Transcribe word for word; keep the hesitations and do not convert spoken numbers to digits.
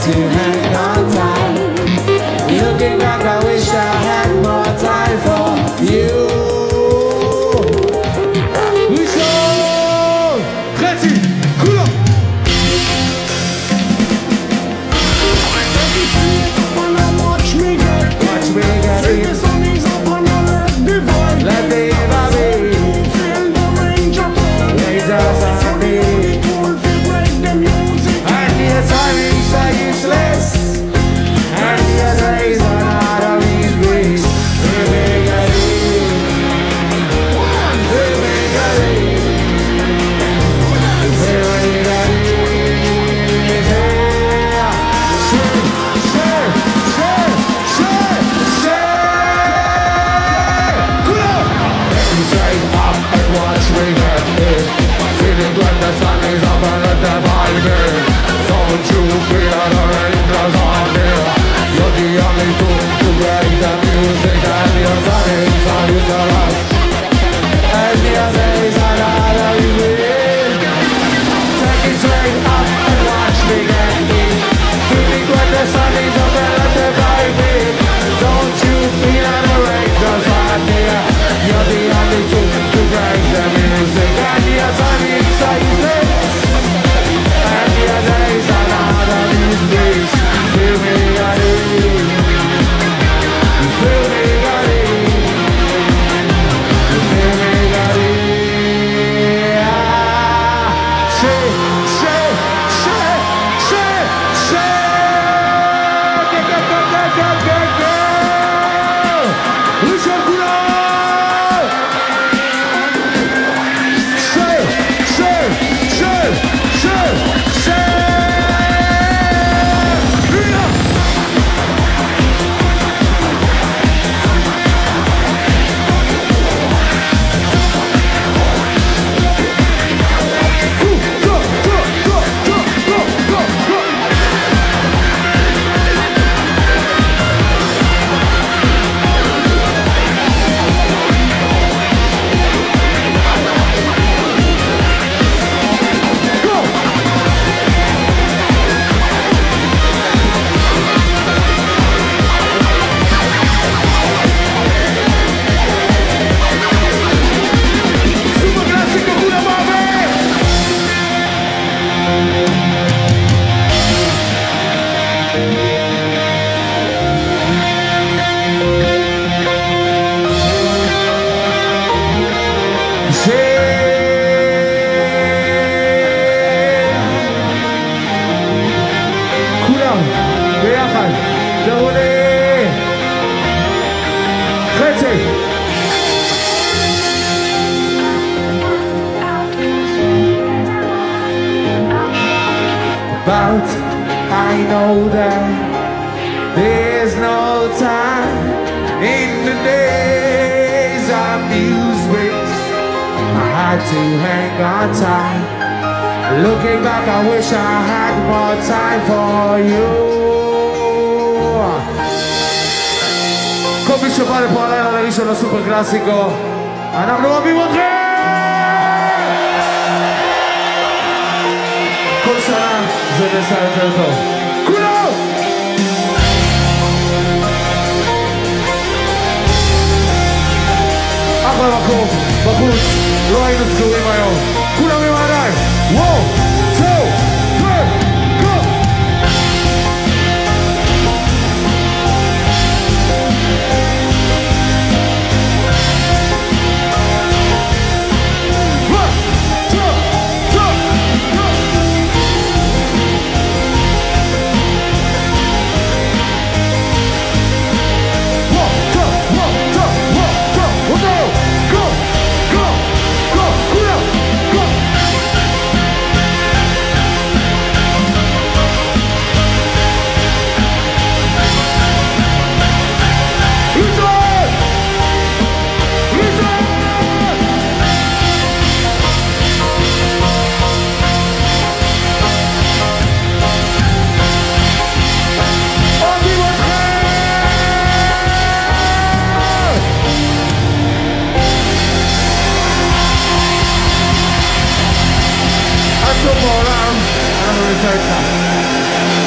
to hang on tight. Looking back, I wish I had more time for you. Richard! Ready! Cool up! Watch me get it. The sun is up and I let the vibe. Let the vibe. Feel the range of sound. Lasers on me. And yes, I'm inside useless. And yes, there is another means grace. Feel me get it. Feel me get it. Feel me get it. Watch me get it. Feeling when the sun is up and let the vibe in. Don't you feel the raindrops on me? You're the only tool to break the music. And your sun is on you to us. And your days are not how you live. Take it straight up and watch me get it. Feeling when the sun is up and let the vibe in. Don't you feel the raindrops on me? You're the only tool to break the music. And yes, I'm inside this. And your days are not on these days. Feel me got it. Feel me got it. Feel me got it. Ah, shake, shake, shake, shake, shake. Go, go, go, go, go, go, go. Who's your girl? But I know that there's no time in the days of music. I had to hang on tight. Looking back, I wish I had more time for you. Comincio a fare parlare alla l'isola super classico. אנחנו אוהבים אתכם! כל שנה זה נעשה יותר טוב. כולו! אחלה מקום, בחוץ, לא היינו סגורים היום. כולם עם העיניים! וואו! צאו! פר! גו! Come on, I'm going to take that.